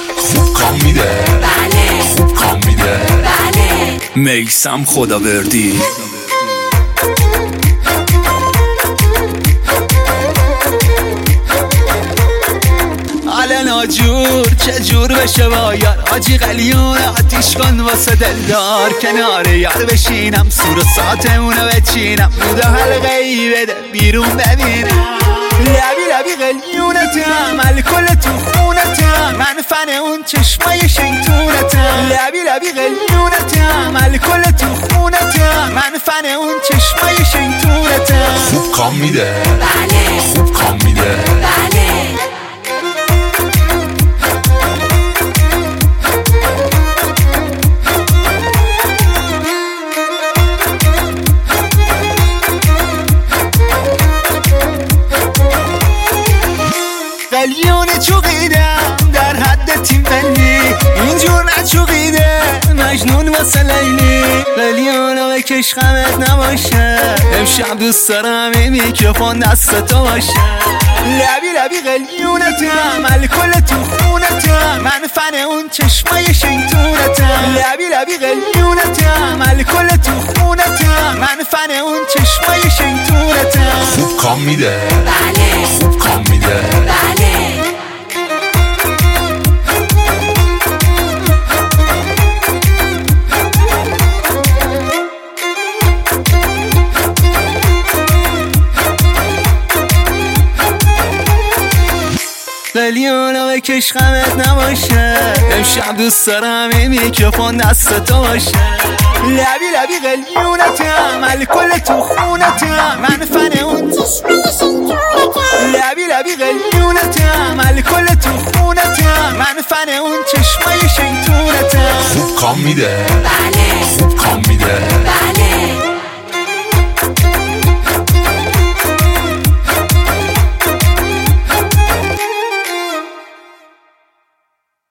خوب کام میده، بله خوب کام میده. بله میثم خداوردی. حالا ناجور چجور بشه با یار، حاجی قلیون آتیش کن واسه دلدار، کنار یار بشینم سور و ساتمونو بچینم، رودا حلقه ای بده بیرون ببینم، لبی لبی قلیونتم الکل تو خونتم، من فن اون چشمای شیطونتم، لبی لبی قلیونتم الکل تو خونتم، من فن اون چشمای شیطونتم. خوب کام میده، بله خوب کام میده. بله قلیون چوقیدم در حد تیم ملی، اینجور نچوقیده مجنون واسه لیلی، قلیون بکش غمت نباشه، امشب دوست دارم این میکروفون دست تو باشه، لبی لبی قلیونتم الکل تو خونتم، من فن اون چشمای شیطونتم، لبی لبی قلیونتم الکل تو خونتم، من فن اون چشمای شیطونتم. خوب کام میده، بله خوب کام میده. بله قلیون بکش غمت نباشه، امشب دوست دارم این میکروفون دست تو باشه، لبی لبی قلیونتم الکل تو خونتم، من فن اون چشمای شیطونتم، لبی لبی قلیونتم الکل تو خونتم، من فن اون چشمای شیطونتم. خوب کام میده، بله خوب کام میده.